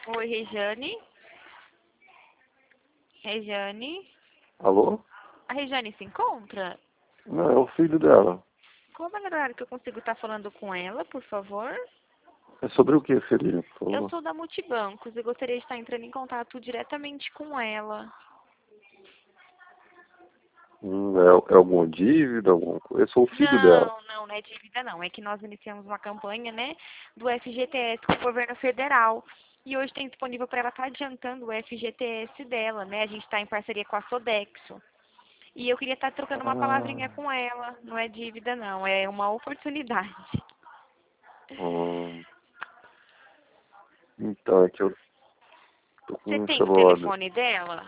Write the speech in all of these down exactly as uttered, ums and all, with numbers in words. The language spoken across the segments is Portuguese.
Oi, Rejane. Rejane. Alô? A Rejane se encontra? Não, é o filho dela. Como é o horário que eu consigo estar falando com ela, por favor? É sobre o que seria, por Eu favor? sou da Multibancos e gostaria de estar entrando em contato diretamente com ela. Hum, é, é alguma dívida, alguma coisa? Eu sou o filho dela. Não, não, não é dívida não. É que nós iniciamos uma campanha, né, do F G T S com o governo federal. E hoje tem disponível para ela estar adiantando o F G T S dela, né? A gente está em parceria com a Sodexo. E eu queria estar trocando uma Ah, palavrinha com ela. Não é dívida não, é uma oportunidade. hum, então, é que eu tô Você com um tem o celular. telefone dela?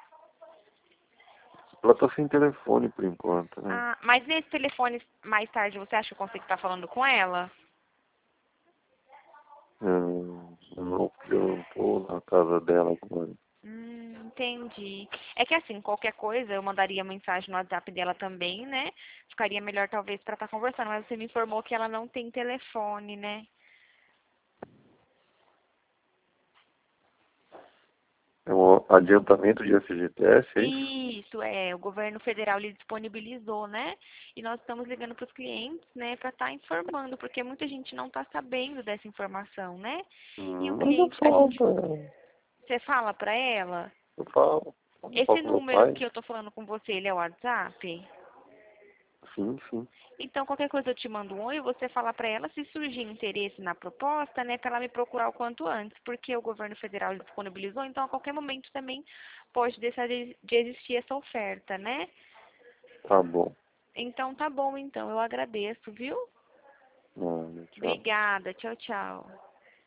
Ela tá sem telefone por enquanto, né? Ah, mas nesse telefone mais tarde você acha que eu consigo estar falando com ela? Hum, não, porque eu não tô na casa dela agora. Hum, entendi. É que assim, qualquer coisa, eu mandaria mensagem no WhatsApp dela também, né? Ficaria melhor talvez pra estar conversando, mas você me informou que ela não tem telefone, né? É um adiantamento de F G T S, é isso? Isso, é, o governo federal lhe disponibilizou, né? E nós estamos ligando para os clientes, né, para estar informando, porque muita gente não está sabendo dessa informação, né? E o Hum, mas eu cliente, a falo gente, pra ela. você fala para ela, Eu falo. Eu falo esse pro meu número pai. que eu tô falando com você, ele é o WhatsApp? Sim, sim. Então, qualquer coisa eu te mando um oi, você fala para ela se surgir interesse na proposta, né, para ela me procurar o quanto antes, porque o governo federal disponibilizou, então a qualquer momento também pode deixar de de existir essa oferta, né? Tá bom. Então, tá bom, então, eu agradeço, viu? Não, tchau. Obrigada, tchau, tchau.